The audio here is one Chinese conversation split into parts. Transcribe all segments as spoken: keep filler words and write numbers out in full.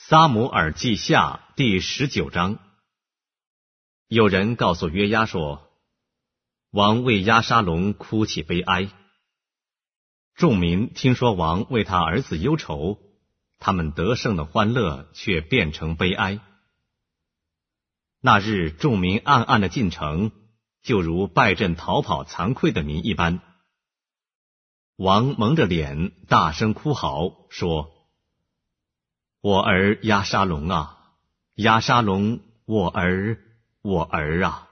撒母耳记下第十九章。有人告诉约押说，王为押沙龙哭泣悲哀。众民听说王为他儿子忧愁，他们得胜的欢乐却变成悲哀。那日众民暗暗的进城，就如败阵逃跑惭愧的民一般。王蒙着脸大声哭嚎，说：我儿押沙龙啊，押沙龙，我儿，我儿啊！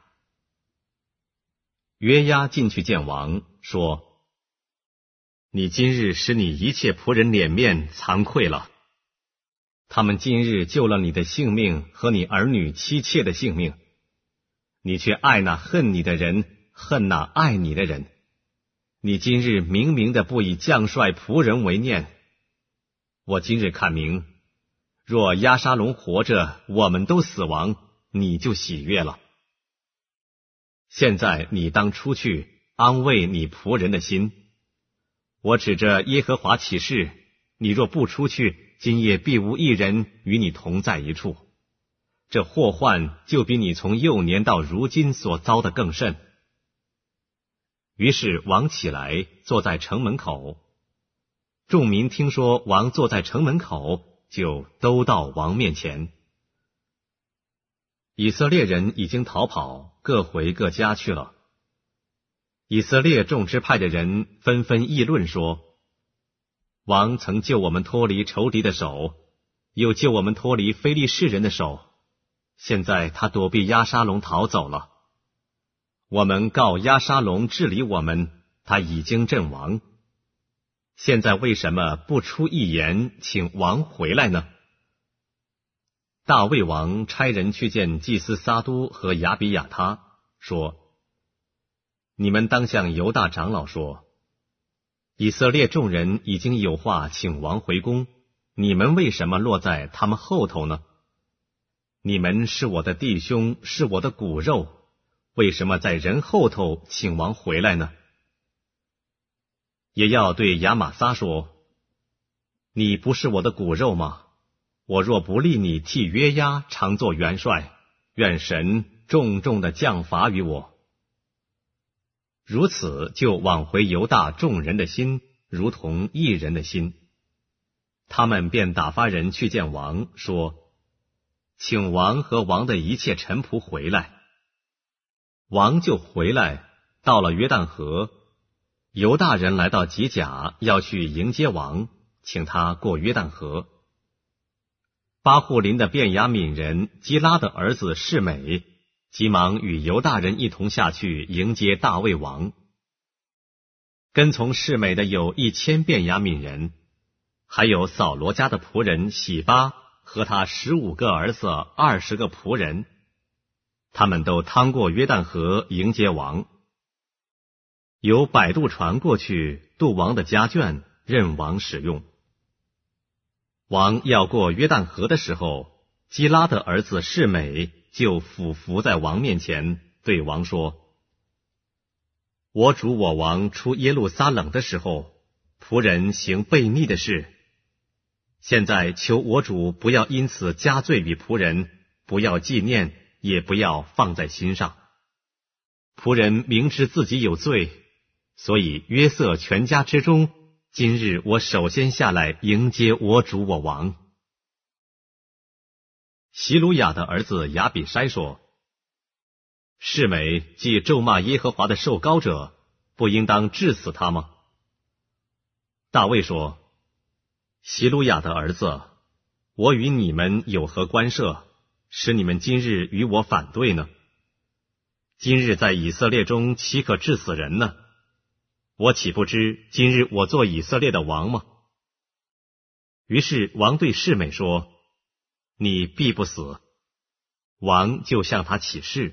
约押进去见王，说：你今日使你一切仆人脸面惭愧了。他们今日救了你的性命和你儿女妻妾的性命，你却爱那恨你的人，恨那爱你的人。你今日明明的不以将帅仆人为念。我今日看明，若押沙龙活着，我们都死亡，你就喜悦了。现在你当出去，安慰你仆人的心。我指着耶和华起誓，你若不出去，今夜必无一人与你同在一处。这祸患就比你从幼年到如今所遭的更甚。于是王起来，坐在城门口。众民听说王坐在城门口，就都到王面前。以色列人已经逃跑，各回各家去了。以色列众支派的人纷纷议论说，王曾救我们脱离仇敌的手，又救我们脱离非利士人的手，现在他躲避押沙龙逃走了。我们告押沙龙治理我们，他已经阵亡。现在为什么不出一言，请王回来呢？大卫王差人去见祭司撒都和亚比亚他，说：你们当向犹大长老说，以色列众人已经有话请王回宫，你们为什么落在他们后头呢？你们是我的弟兄，是我的骨肉，为什么在人后头请王回来呢？也要对亚玛撒说，你不是我的骨肉吗？我若不立你替约押常作元帅，愿神重重的降罚于我。如此就挽回犹大众人的心，如同一人的心。他们便打发人去见王，说：请王和王的一切臣仆回来。王就回来，到了约旦河。犹大人来到吉甲，要去迎接王，请他过约旦河。巴户林的便雅悯人基拉的儿子示每急忙与犹大人一同下去迎接大卫王。跟从示每的有一千便雅悯人，还有扫罗家的仆人喜巴和他十五个儿子，二十个仆人，他们都趟过约旦河迎接王。有摆渡船过去渡王的家眷，任王使用。王要过约旦河的时候，基拉的儿子示每就俯伏在王面前，对王说：我主我王出耶路撒冷的时候，仆人行悖逆的事，现在求我主不要因此加罪于仆人，不要纪念，也不要放在心上。仆人明知自己有罪，所以约瑟全家之中，今日我首先下来迎接我主我王。希鲁雅的儿子亚比筛说：示每既咒骂耶和华的受膏者，不应当治死他吗？大卫说：希鲁雅的儿子，我与你们有何关涉，使你们今日与我反对呢？今日在以色列中岂可治死人呢？我岂不知今日我做以色列的王吗？于是王对示每说：你必不死。王就向他起誓。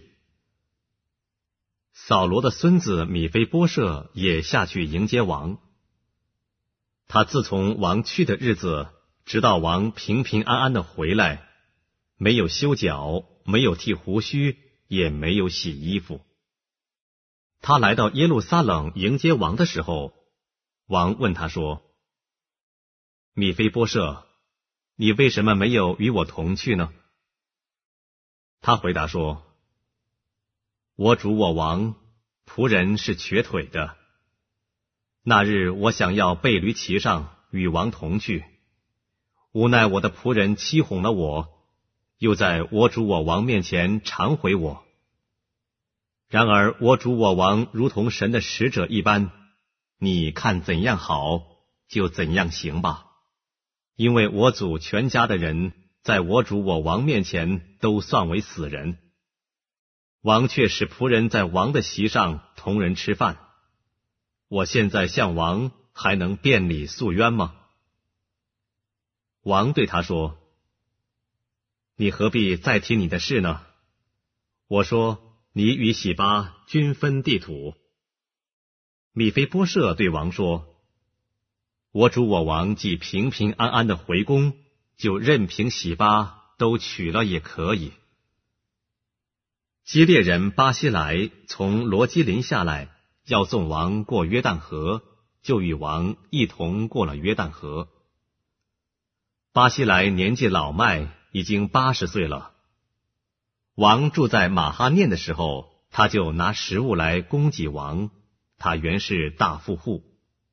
扫罗的孙子米非波设也下去迎接王。他自从王去的日子，直到王平平安安的回来，没有修脚，没有剃胡须，也没有洗衣服。他来到耶路撒冷迎接王的时候，王问他说：米非波设， 你为什么没有与我同去呢？”他回答说：“我主我王，仆人是瘸腿的。那日我想要背驴骑上，与王同去，无奈我的仆人欺哄了我，又在我主我王面前忏悔我。然而我主我王如同神的使者一般，你看怎样好，就怎样行吧。因为我祖全家的人，在我主我王面前都算为死人。王却使仆人在王的席上同人吃饭。我现在向王还能辩理诉冤吗？”王对他说：“你何必再提你的事呢？我说，你与洗巴均分地土。”米非波设对王说：“我主我王既平平安安的回宫，就任凭洗巴都娶了也可以。”基列人巴西莱从罗基林下来，要送王过约旦河，就与王一同过了约旦河。巴西莱年纪老迈，已经八十岁了。王住在马哈念的时候，他就拿食物来供给王，他原是大富户。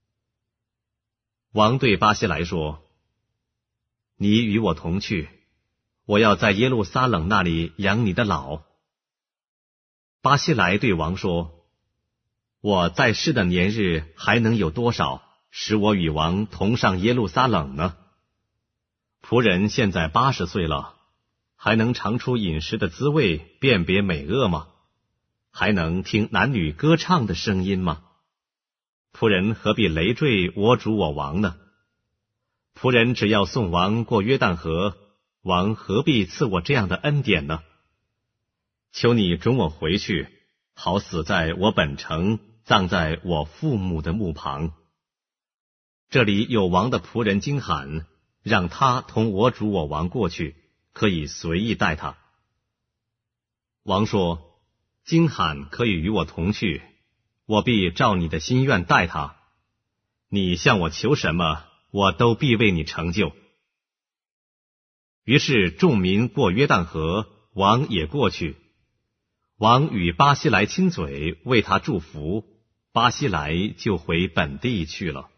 王对巴西莱说：“你与我同去，我要在耶路撒冷那里养你的老。”巴西莱对王说：“我在世的年日还能有多少，使我与王同上耶路撒冷呢？仆人现在八十岁了，还能尝出饮食的滋味，辨别美恶吗？还能听男女歌唱的声音吗？仆人何必累赘我主我王呢？仆人只要送王过约旦河，王何必赐我这样的恩典呢？求你准我回去，好死在我本城，葬在我父母的墓旁。这里有王的仆人金罕，让他同我主我王过去，可以随意带他。”王说：“金罕可以与我同去，我必照你的心愿待他。你向我求什么，我都必为你成就。”于是众民过约旦河，王也过去。王与巴西莱亲嘴，为他祝福，巴西莱就回本地去了。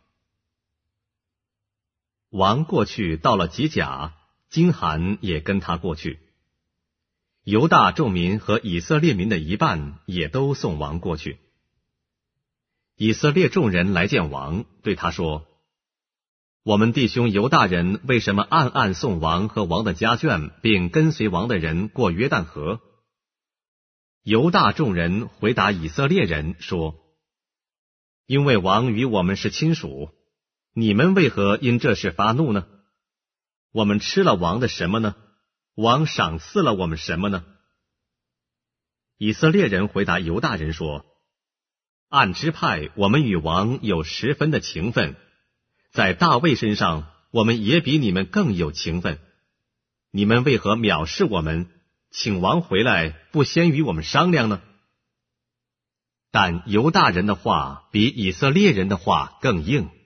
王过去到了吉甲，金罕也跟他过去。犹大众民和以色列民的一半也都送王过去。以色列众人来见王，对他说：“我们弟兄犹大人为什么暗暗送王和王的家眷，并跟随王的人过约旦河？”犹大众人回答以色列人说：“因为王与我们是亲属，你们为何因这事发怒呢？我们吃了王的什么呢？王赏赐了我们什么呢？”以色列人回答犹大人说：“按支派，我们与王有十分的情分，在大卫身上，我们也比你们更有情分。你们为何藐视我们，请王回来，不先与我们商量呢？”但犹大人的话比以色列人的话更硬。